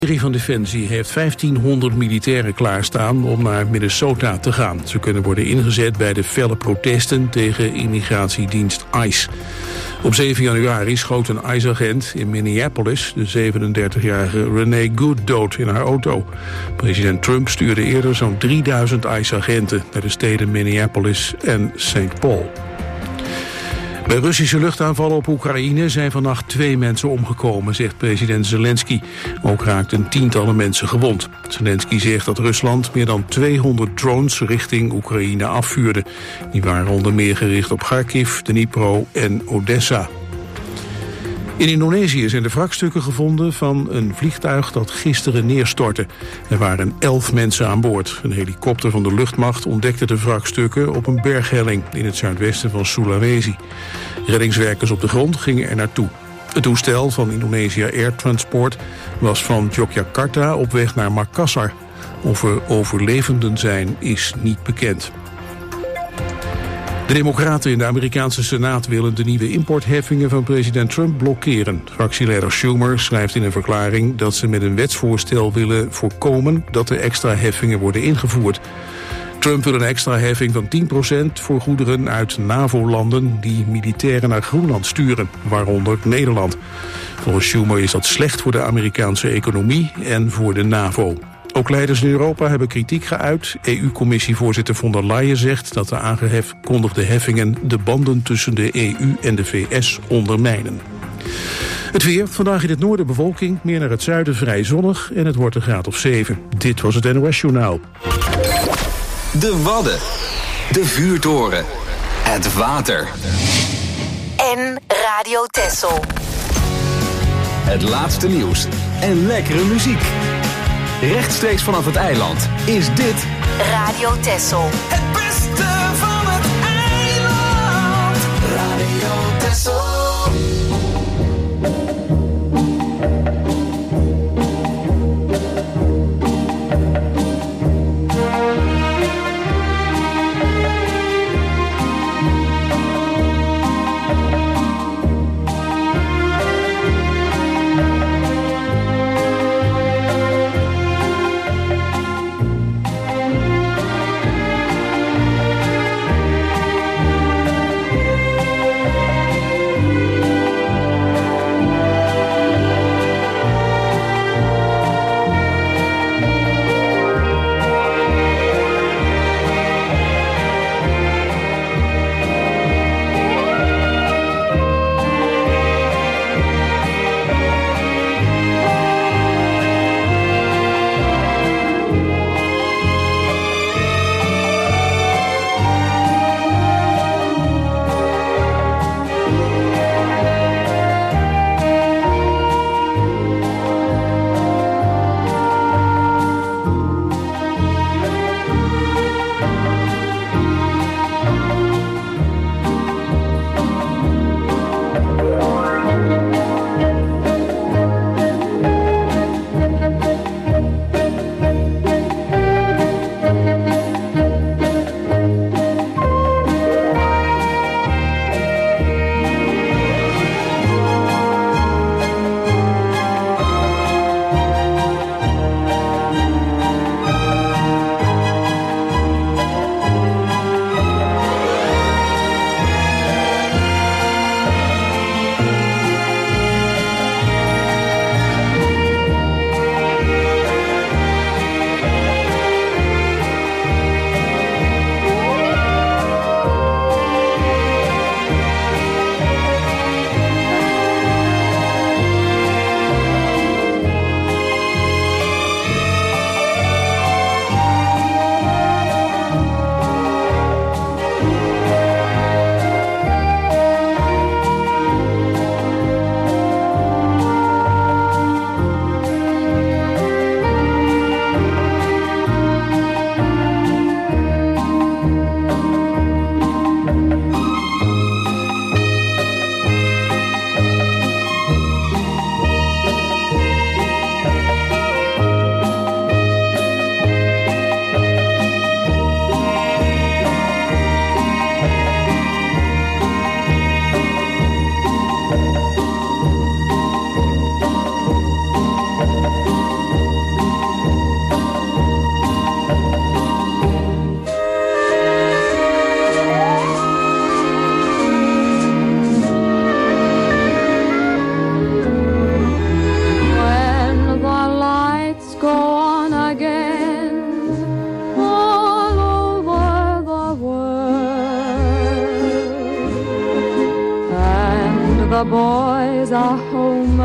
Van Defensie heeft 1500 militairen klaarstaan om naar Minnesota te gaan. Ze kunnen worden ingezet bij de felle protesten tegen immigratiedienst ICE. Op 7 januari schoot een ICE-agent in Minneapolis de 37-jarige Renee Good dood in haar auto. President Trump stuurde eerder zo'n 3000 ICE-agenten naar de steden Minneapolis en St. Paul. Bij Russische luchtaanvallen op Oekraïne zijn vannacht 2 mensen omgekomen, zegt president Zelensky. Ook raakten tientallen mensen gewond. Zelensky zegt dat Rusland meer dan 200 drones richting Oekraïne afvuurde. Die waren onder meer gericht op Kharkiv, Dnipro en Odessa. In Indonesië zijn de wrakstukken gevonden van een vliegtuig dat gisteren neerstortte. Er waren 11 mensen aan boord. Een helikopter van de luchtmacht ontdekte de wrakstukken op een berghelling in het zuidwesten van Sulawesi. Reddingswerkers op de grond gingen er naartoe. Het toestel van Indonesia Air Transport was van Yogyakarta op weg naar Makassar. Of er overlevenden zijn is niet bekend. De Democraten in de Amerikaanse Senaat willen de nieuwe importheffingen van president Trump blokkeren. Fractieleider Schumer schrijft in een verklaring dat ze met een wetsvoorstel willen voorkomen dat er extra heffingen worden ingevoerd. Trump wil een extra heffing van 10% voor goederen uit NAVO-landen die militairen naar Groenland sturen, waaronder Nederland. Volgens Schumer is dat slecht voor de Amerikaanse economie en voor de NAVO. Ook leiders in Europa hebben kritiek geuit. EU-commissievoorzitter von der Leyen zegt dat de aangekondigde heffingen de banden tussen de EU en de VS ondermijnen. Het weer, vandaag in het noorden bewolking, meer naar het zuiden vrij zonnig en het wordt een graad of 7. Dit was het NOS Journaal. De Wadden, de vuurtoren, het water. En Radio Texel. Het laatste nieuws en lekkere muziek. Rechtstreeks vanaf het eiland is dit Radio Texel. Het beste van het eiland. Radio Texel.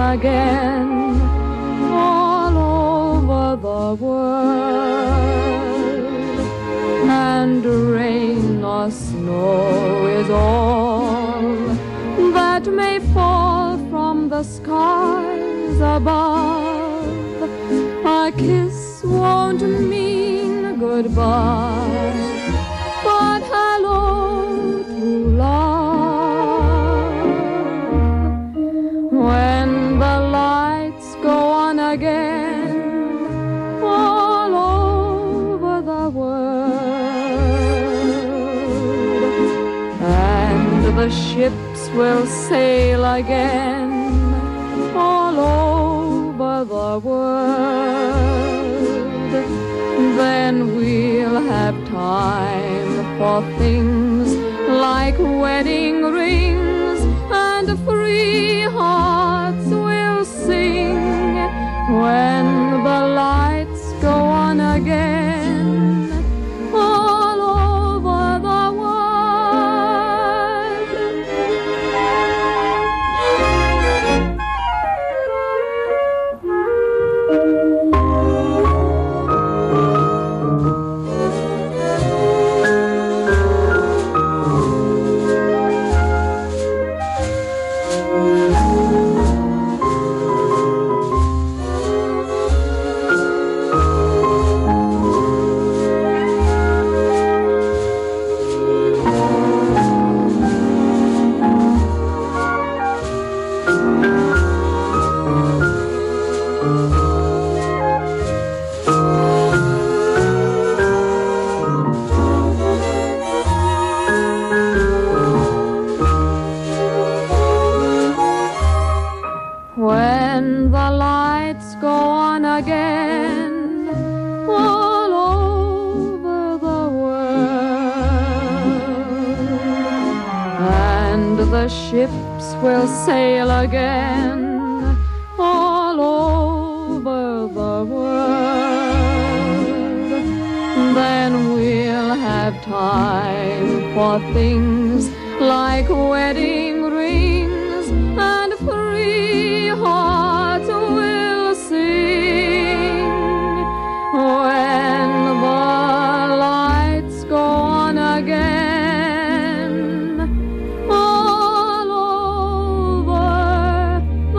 again all over the world, and rain or snow is all that may fall from the skies above. A kiss won't mean goodbye, but hello to love. When the lights go on again all over the world, and the ships will sail again all over the world, then we'll have time for things like wedding rings, and free hearts will sing when the lights go on again all over the world. When the lights go on again all over the world, and the ships will sail again all over the world, then we'll have time for things like wedding rings, and free hearts will sing when the lights go on again all over the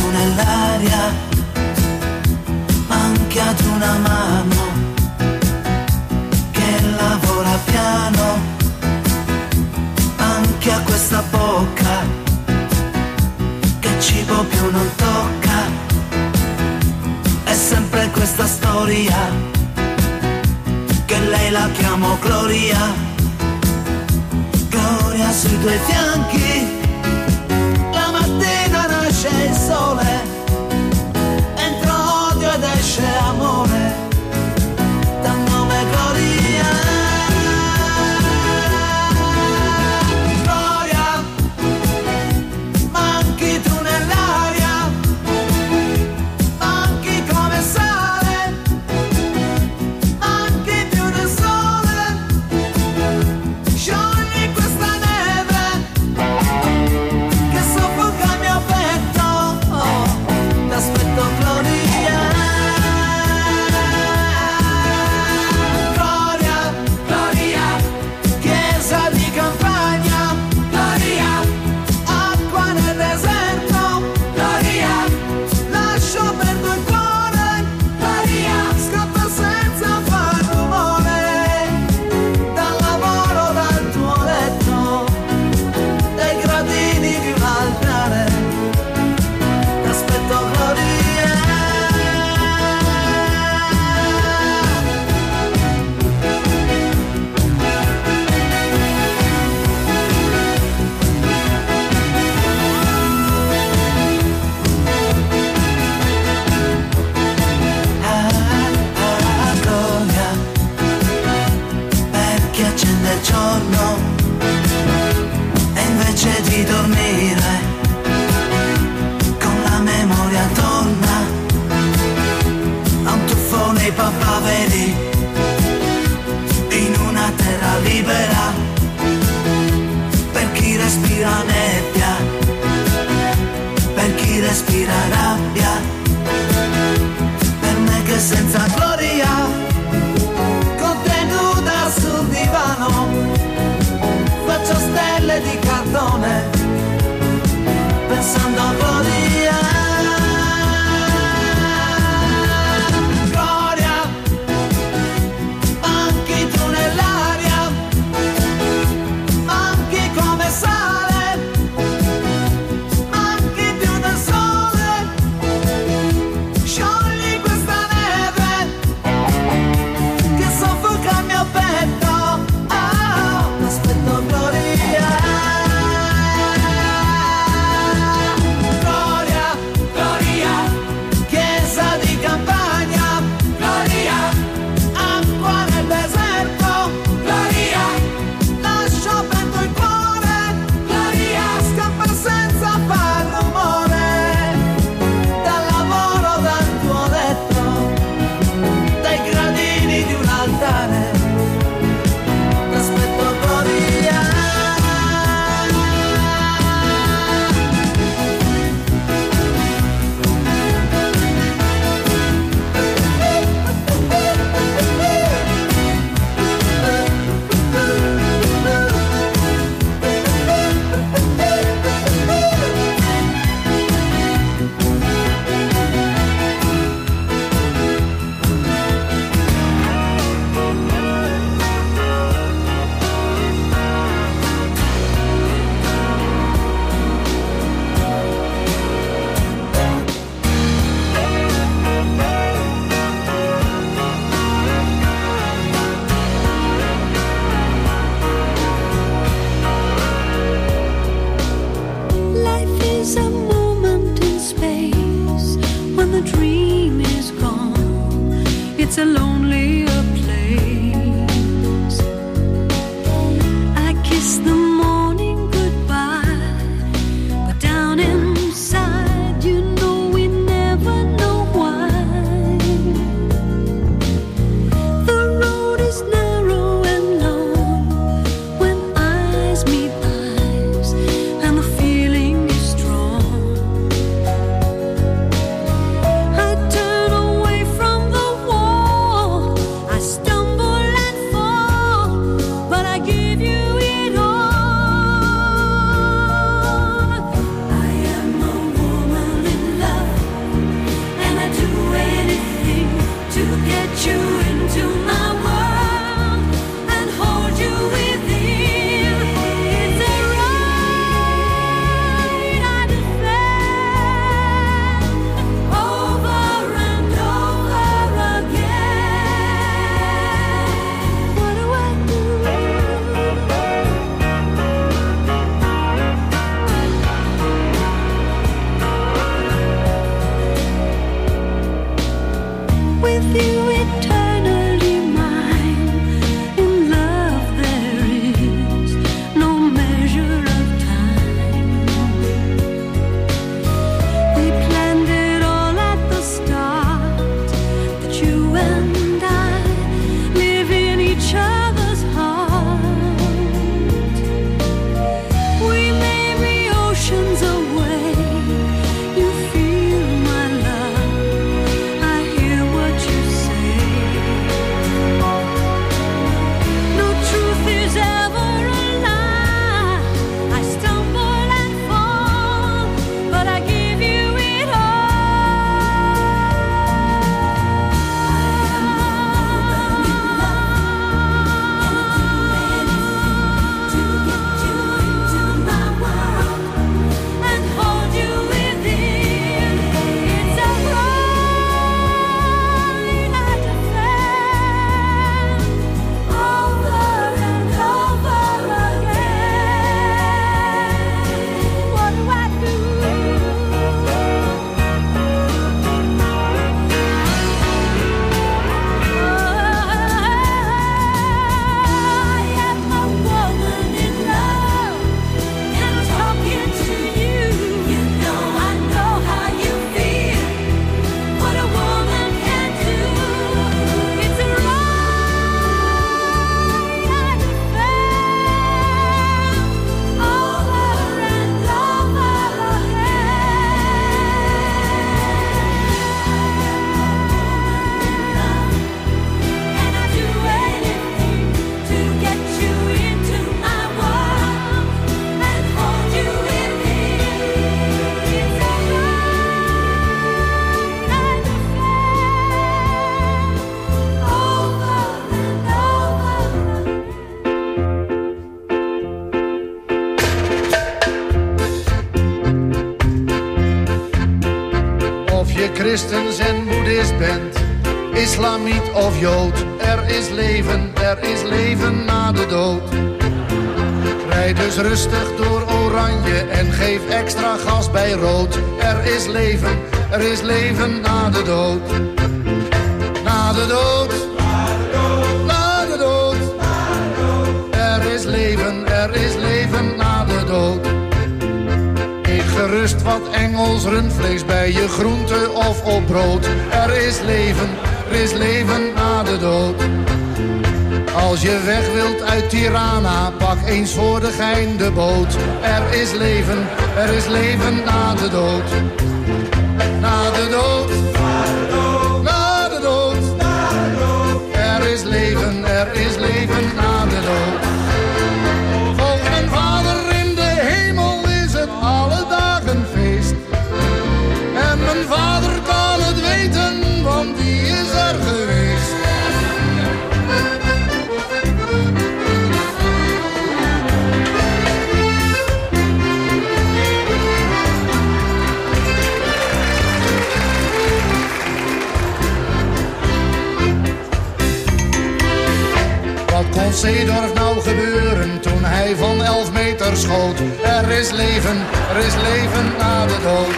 nell'aria, manchi ad una mano che lavora piano, anche a questa bocca che cibo più non tocca. È sempre questa storia che lei la chiamo Gloria. Gloria sui tuoi fianchi, la mattina nasce il sole, entra odio ed esce amore, dal nome Gloria. Gloria, manchi tu nell'aria, manchi come sale, manchi più del sole, sciogli questa neve che soffoca il mio petto, oh, t'aspetto Gloria. Gloria, Gloria, chiesa di campagna, Gloria, acqua nel deserto, Gloria, lascio perdo il cuore, Gloria, scappa senza far rumore, dal lavoro, dal tuo letto, dai gradini di un altare, t'aspetto Gloria. Gloria, per chi accende il giorno e invece di dormire con la memoria torna a un tuffo nei papaveri in una terra libera, per chi respira nebbia, per chi respira rabbia, per me che senza gloria, con te nuda sul divano, faccio stelle di cartone, pensando a gloria. Gloria, manchi tu nell'aria, manchi come sale, manchi più del sole, sciogli questa neve je christens en boeddhist bent, islamiet of jood, er is leven na de dood. Rijd dus rustig door oranje en geef extra gas bij rood. Er is leven na de dood. Na de dood, na de dood. Er is leven na de dood. Eet gerust wat Engels rundvlees bij je groente of op brood. Er is leven na de dood. Als je weg wilt uit Tirana, pak eens voor de gein de boot. Er is leven na de dood. Na de dood, na de dood. Er is leven na de dood. Volgens mijn vader in de hemel is het alle dagen feest. En mijn vader kan het weten, want die is er geweest. Wat kon Seedorf nou gebeuren toen hij van 11 meter schoot? Er is leven na de dood.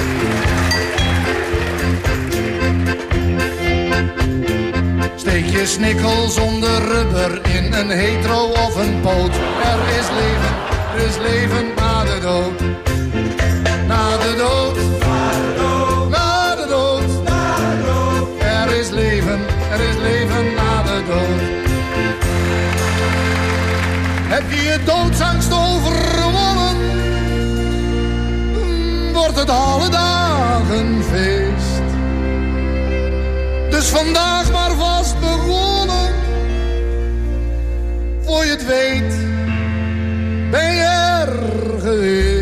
Steek je snikkel zonder rubber in een hetero of een poot. Er is leven na de dood. Na de dood, na de dood. Er is leven na de dood. Heb je je doodsangst overwonnen, wordt het alle dagen feest. Dus vandaag maar vast begonnen, voor je het weet, ben je er geweest.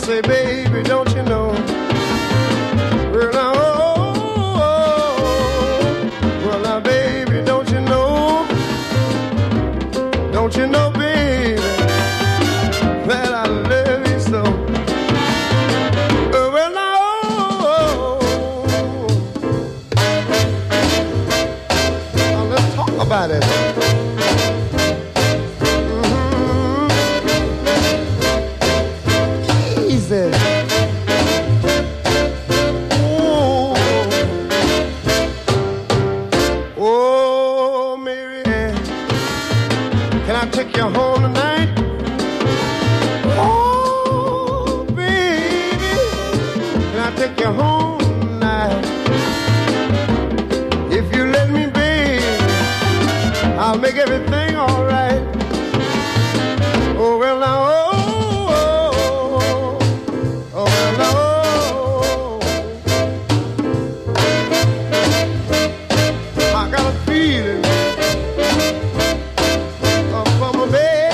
say, baby, don't you know? Well, now, well, now, baby, don't you know? Don't you know, baby, that I love you so? Well, now, now let's talk about it. Easy. Oh, Mary Ann, can I take you home tonight? Oh, baby, can I take you home tonight? If you let me, baby, I'll make everything all right. Oh, well, now, oh, well, now, I got a feeling from a bed.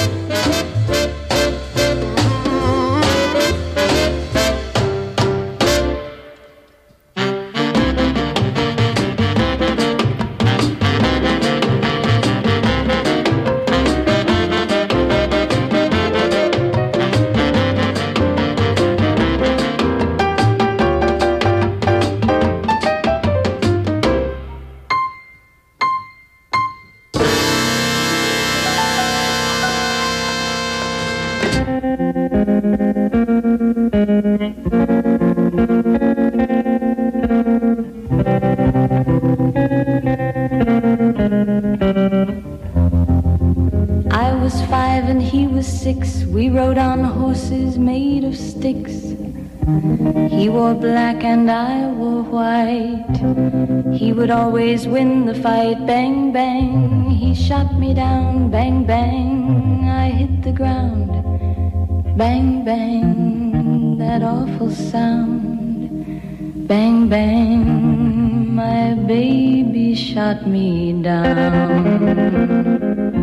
I was 5 and he was 6. We rode on horses made of sticks. He wore black and I wore white. He would always win the fight. Bang, bang, he shot me down. Bang, bang, I hit the ground. Bang, bang, that awful sound. Bang, bang, my baby shot me down.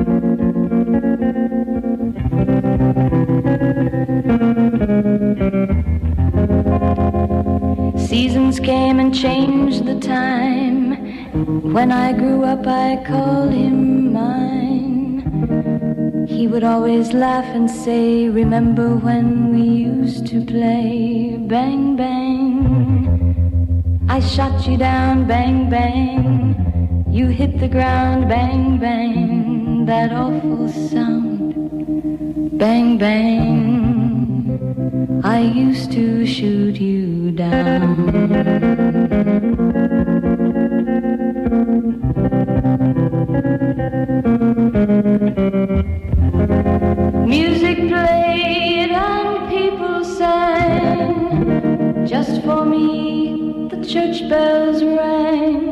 Seasons came and changed the time. When I grew up, I called him mine. He would always laugh and say, remember when we used to play? Bang, bang, I shot you down. Bang, bang, you hit the ground. Bang, bang, that awful sound. Bang, bang, I used to shoot you down. Music played and people sang. Just for me, the church bells rang.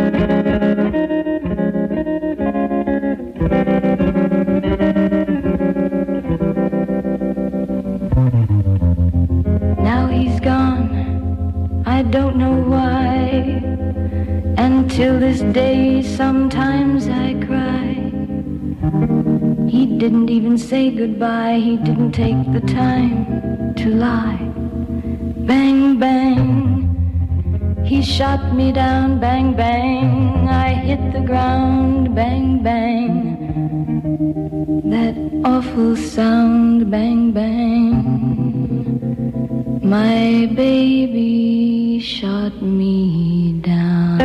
Now he's gone, I don't know why. And till this day, sometimes I cry. He didn't even say goodbye. He didn't take the time to lie. Bang, bang, he shot me down. Bang, bang, I hit the ground. Bang, bang, that awful sound. Bang, bang, my baby shot me down.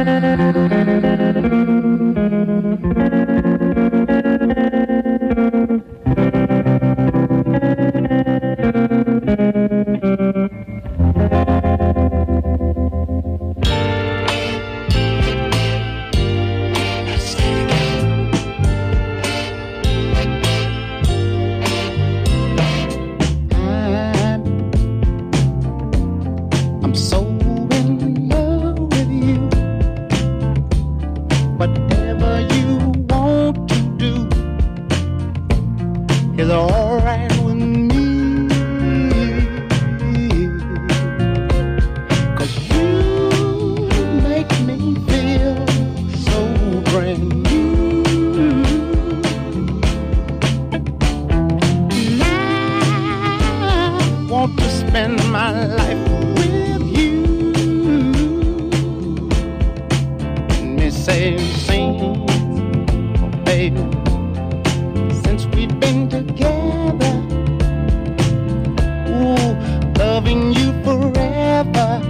I'm so in love with you. Whatever you want to do is alright with me. 'Cause you make me feel so brand new. And I want to been together. Ooh, loving you forever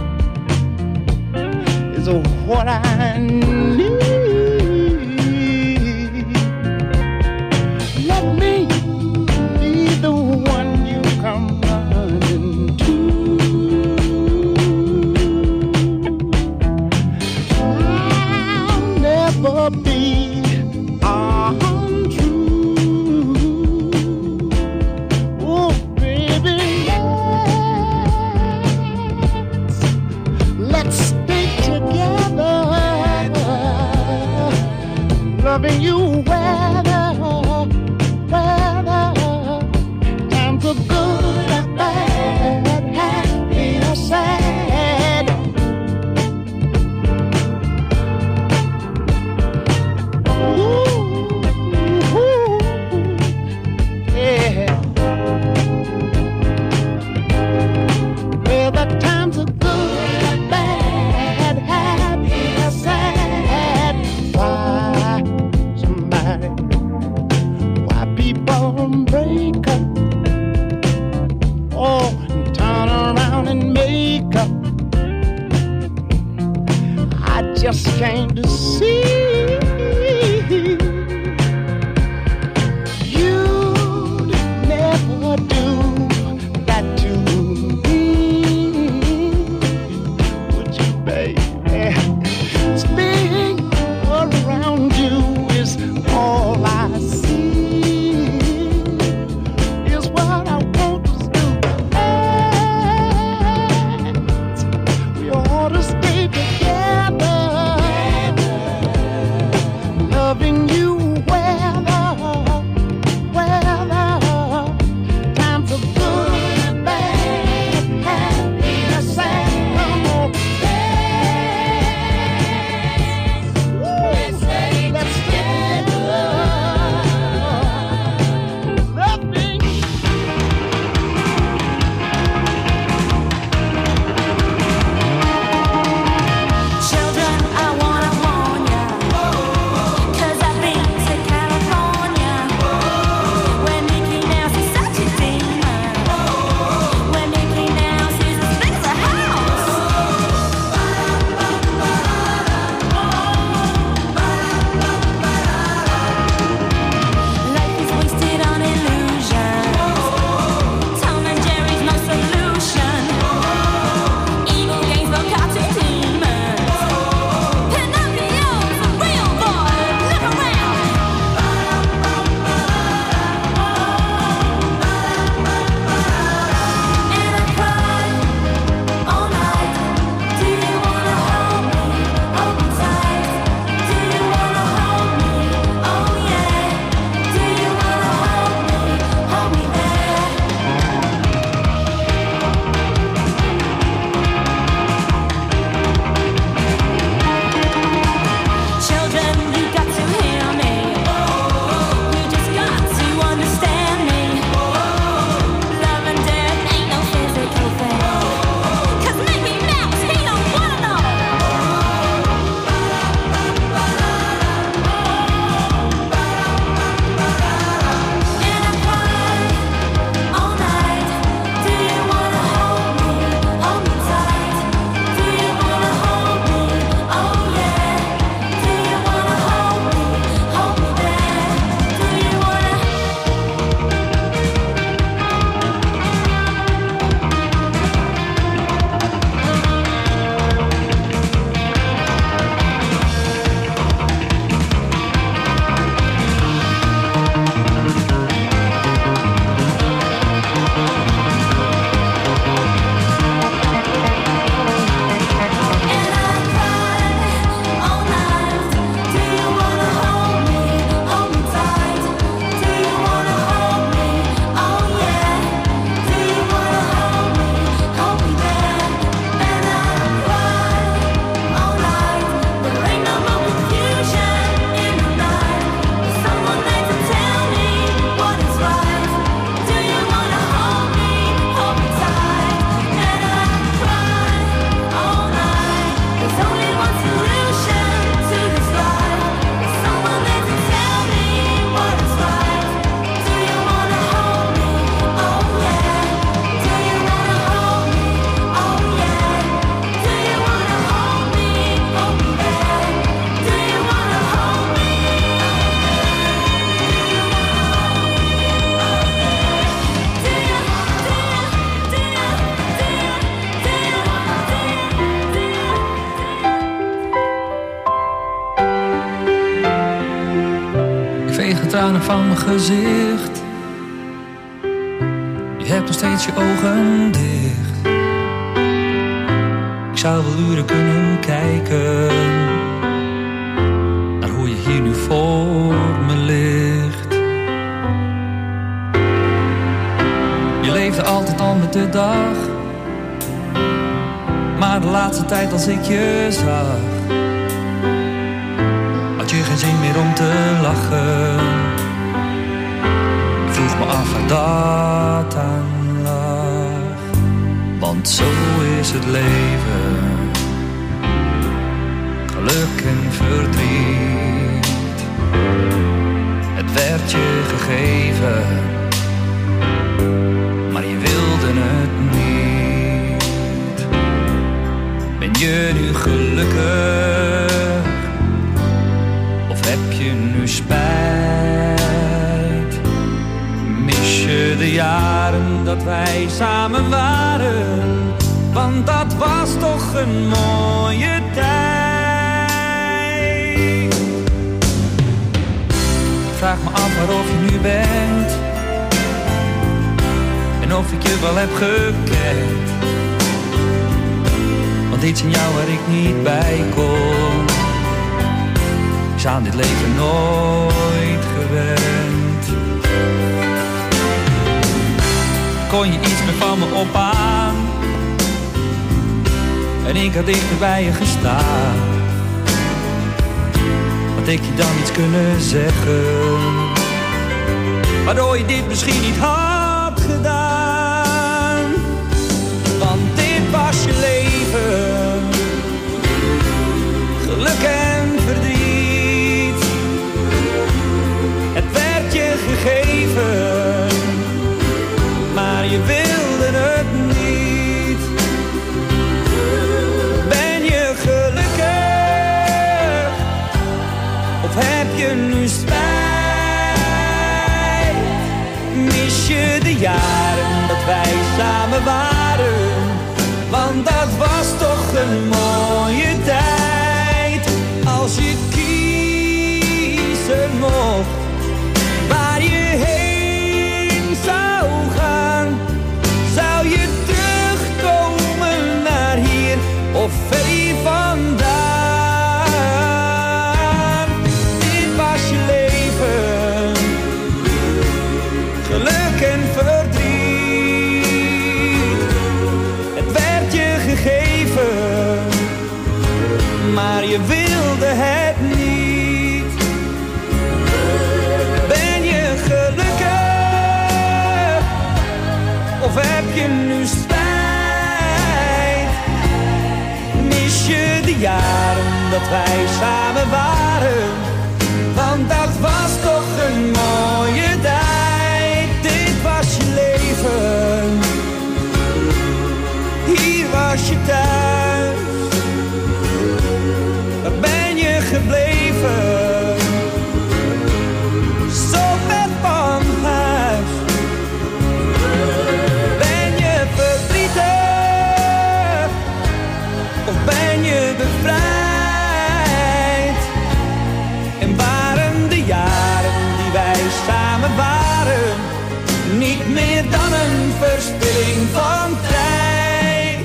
is what I need. Let me be the one you come running to. I'll never be untrue. Oh, baby, let's stay together, loving you weather, times are good and bad, happy or sad. Ooh, yeah. Well, the times are good and bad, happy or sad. Why people break up? Oh, and turn around and make up. I just came to see you'd never do that to me, would you, baby? Being around you is all I see, is what I want to do. We ought to stay together, van mijn gezicht. Je hebt nog steeds je ogen dicht. Ik zou wel uren kunnen kijken naar hoe je hier nu voor me ligt. Je leefde altijd al met de dag, maar de laatste tijd als ik je zag, had je geen zin meer om te lachen. Ik vroeg me af waar dat aan lag, want zo is het leven. Geluk en verdriet, het werd je gegeven, maar je wilde het niet. Ben je nu gelukkig, of heb je nu spijt? Mis je de jaren dat wij samen waren? Want dat was toch een mooie tijd. Ik vraag me af waarof je nu bent en of ik je wel heb gekend. Want iets in jou waar ik niet bij kon, is aan dit leven nooit gewend. Kon je iets meer van me opaan en ik had dichter bij je gestaan, had ik je dan iets kunnen zeggen waardoor je dit misschien niet had gedaan. Want dit was je leven, geluk en verdriet, het werd je gegeven, maar je wilde het niet. Ben je gelukkig, of heb je nu spijt? Mis je de jaren dat wij samen waren? Want dat was toch een mooie tijd. Als je kiezen mocht waar je heen zou gaan, zou je terugkomen naar hier of ver vandaan? Dit was je leven, geluk en verdriet, het werd je gegeven, maar je wilde het niet. Ben je gelukkig, of heb je nu spijt? Mis je de jaren dat wij samen waren? Want dat was toch een mooie tijd. Dit was je leven, hier was je thuis. Waar ben je gebleven? Zo ver van huis. Ben je verdrietig, of ben je bevrijd? En waren de jaren die wij samen waren niet meer dan een verspilling van tijd?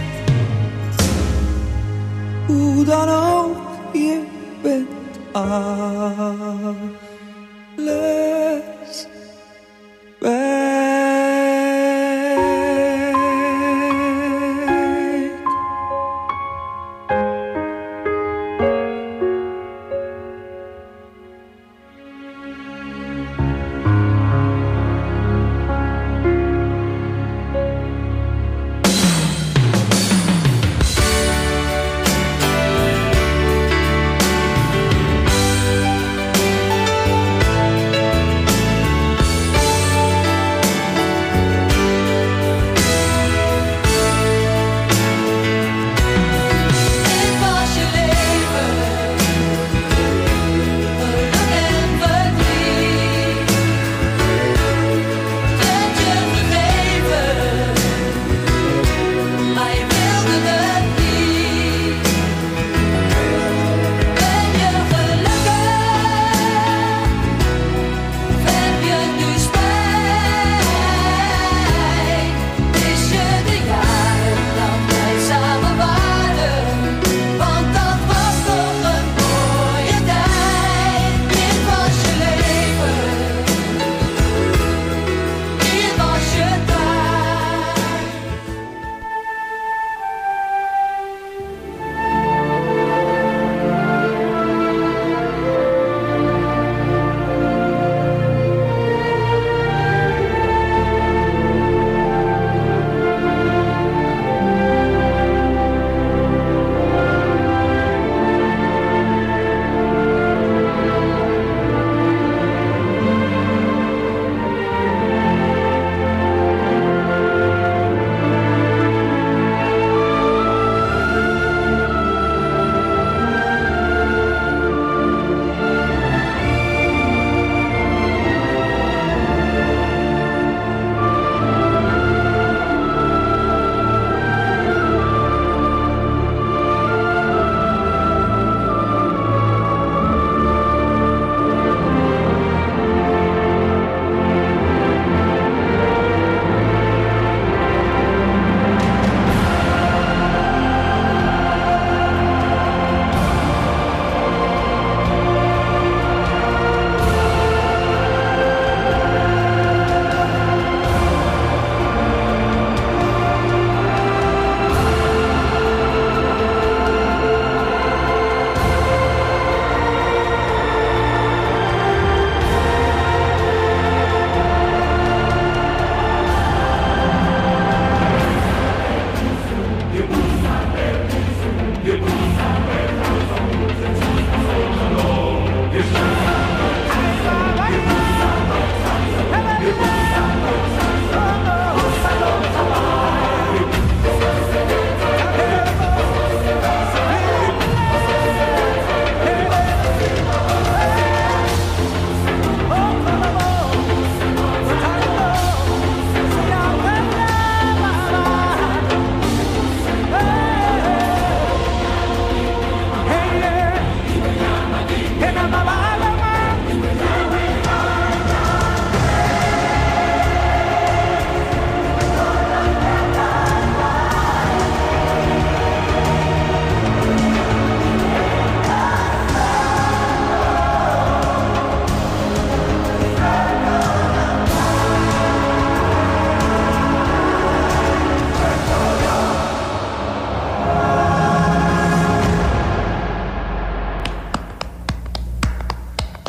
Hoe dan ook, je bent alles bij.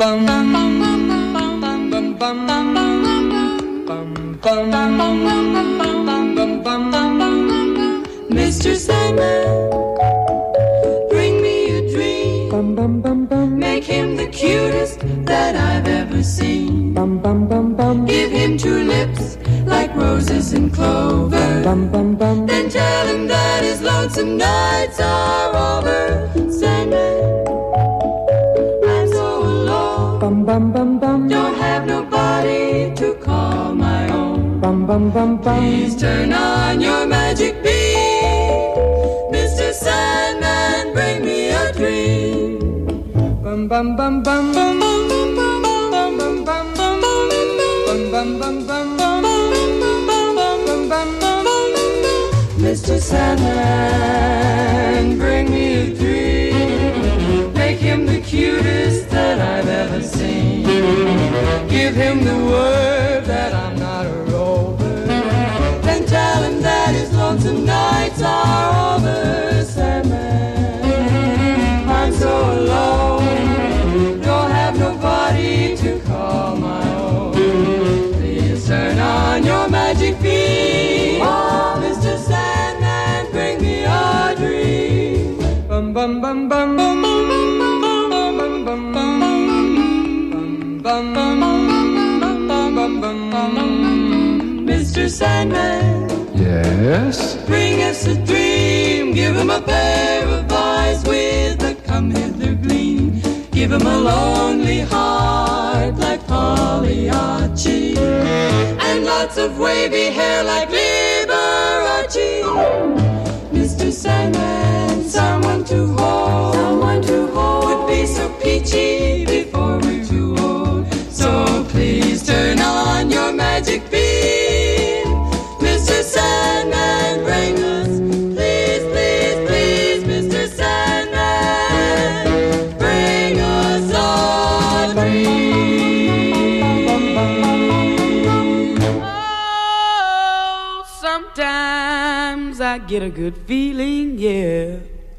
Mr. Sandman, bring me a dream. Make him the cutest that I've ever seen. Give him 2 lips like roses and clover. Then tell him that his lonesome nights are over. Sandman, I'm so alone. Don't have nobody to call my own. Please turn on your magic beam. Mr. Sandman, bring me a dream. Mr. Sandman, bring me a dream. Make him the cutest that I've ever seen. Give him the word that I'm not a rover. Then tell him that his lonesome nights are over. Sandman, I'm so alone. Don't have nobody to call my own. Please turn on your magic beam. Oh, Mr. Sandman, bring me a dream. Bum bum bum bum bum bum bum bum bum bum. Mr. Sandman, yes? Bring us a dream. Give him a pair of eyes with a come hither gleam. Give him a lonely heart like Pagliacci, and lots of wavy hair like Liberace. Mr. Sandman, someone to hold would be so peachy before we're too old. So please turn on your magic beam. Mr. Sandman, bring us, please, please, please, Mr. Sandman, bring us a dream. Oh, sometimes I get a good feeling, yeah.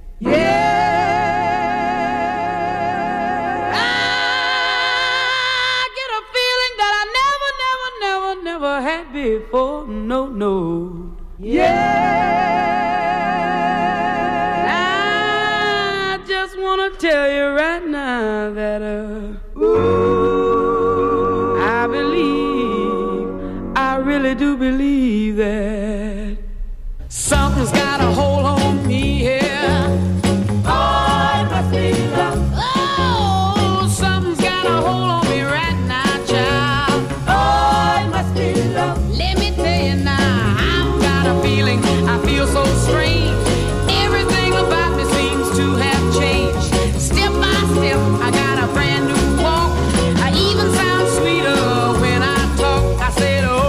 I get a feeling that I never had before, no. I just wanna tell you right now that I really do believe that something's got a hold on me here. Oh, it must be love. Oh, something's got a hold on me right now, child. Oh, it must be love. Let me tell you now, I've got a feeling. I feel so strange. Everything about me seems to have changed. Step by step, I got a brand new walk. I even sound sweeter when I talk. I said, oh.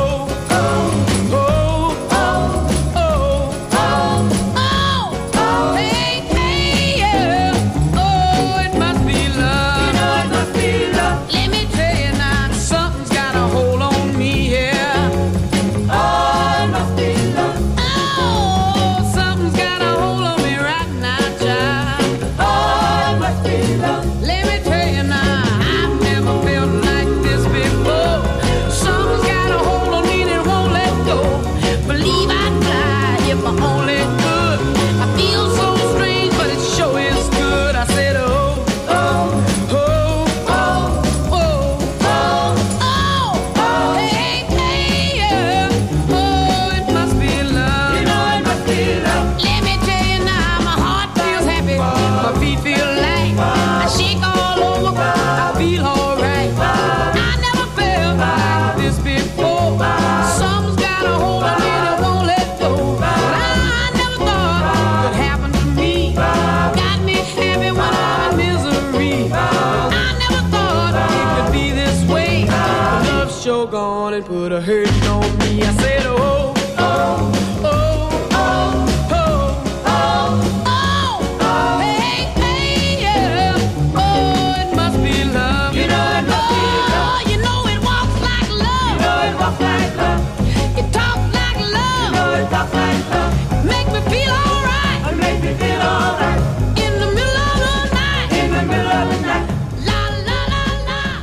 And put a hurting on me. I said, oh, oh, oh, oh, oh, oh, oh, hey, hey, yeah. Oh, it must be love. You know it must be love. You know it walks like love. You know it walks like love. It talks like love. You know it talks like love. Make me feel alright. It makes me feel alright. In the middle of the night. In the middle of the night. La la la la.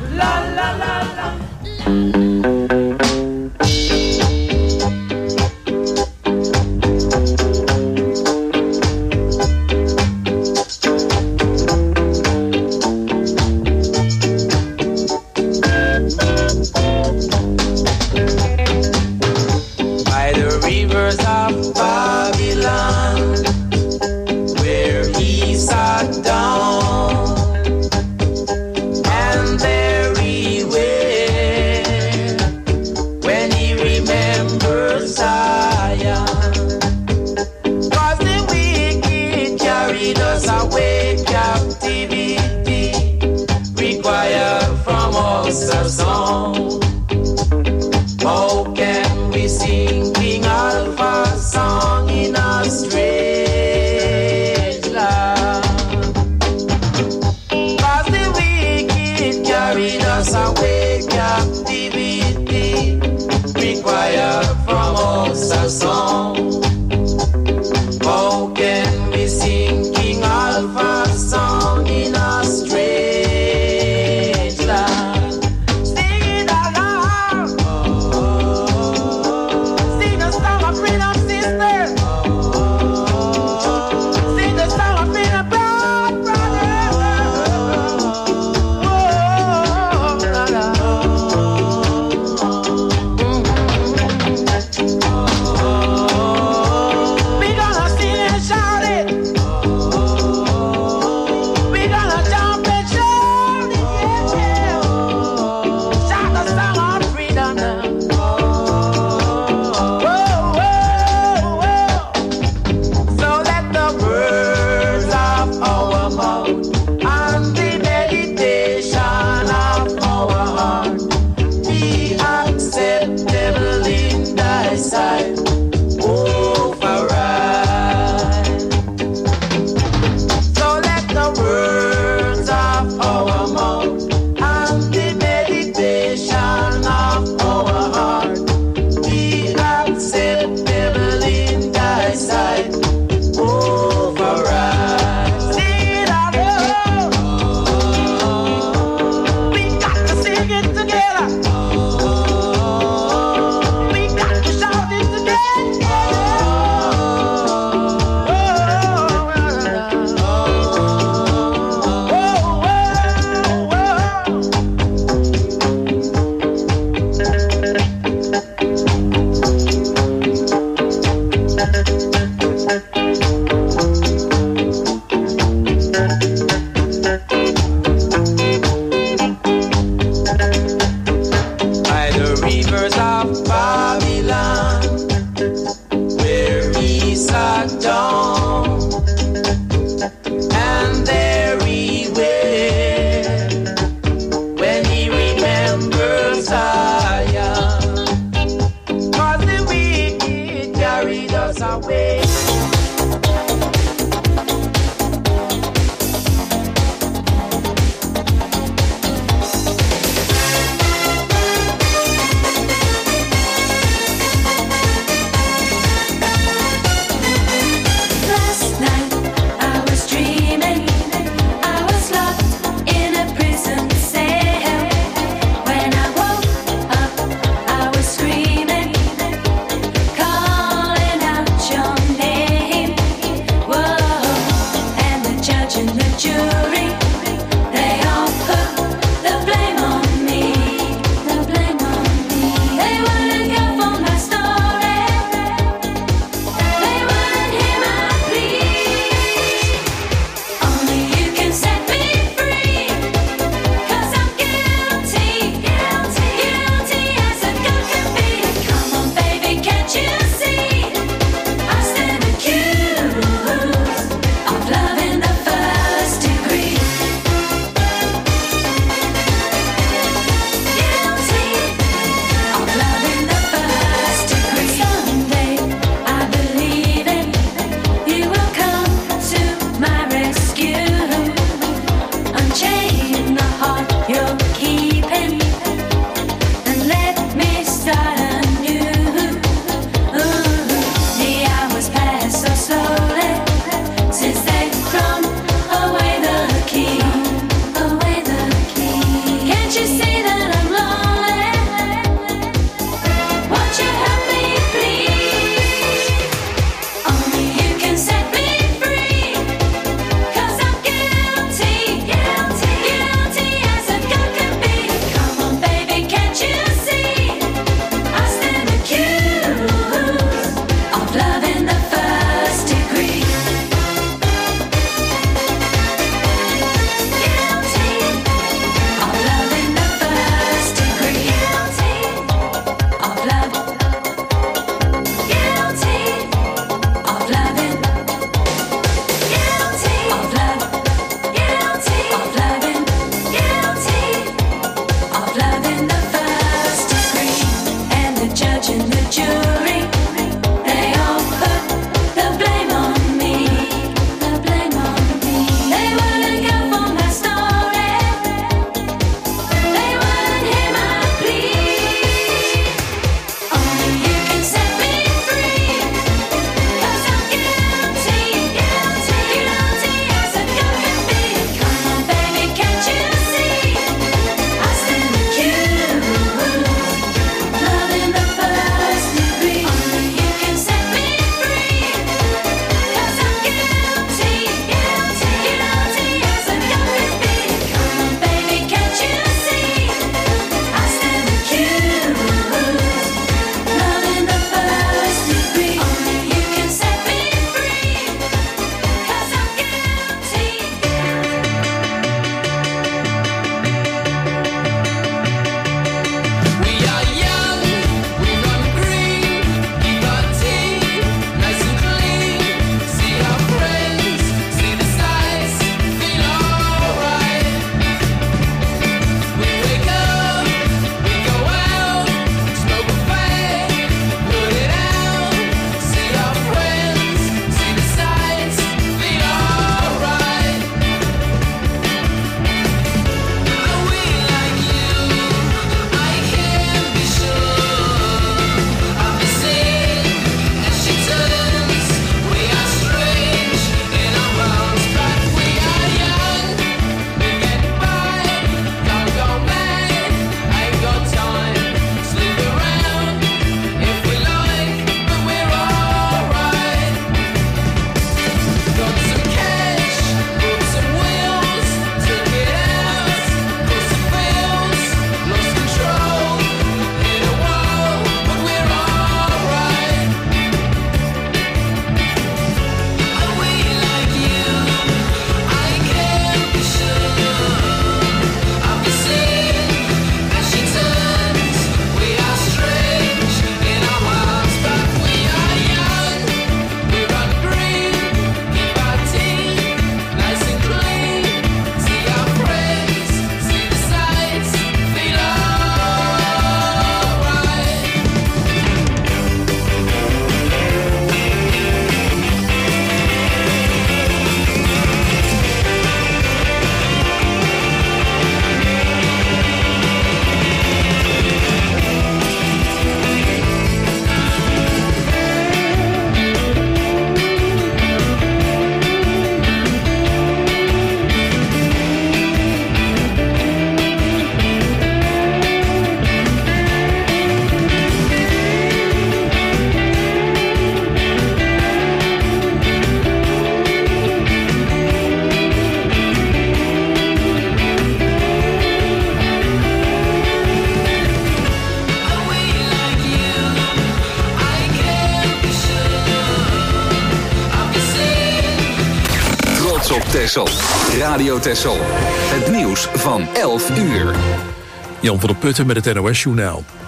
Texel. Radio Texel. Het nieuws van 11 uur. Jan van der Putten met het NOS-journaal.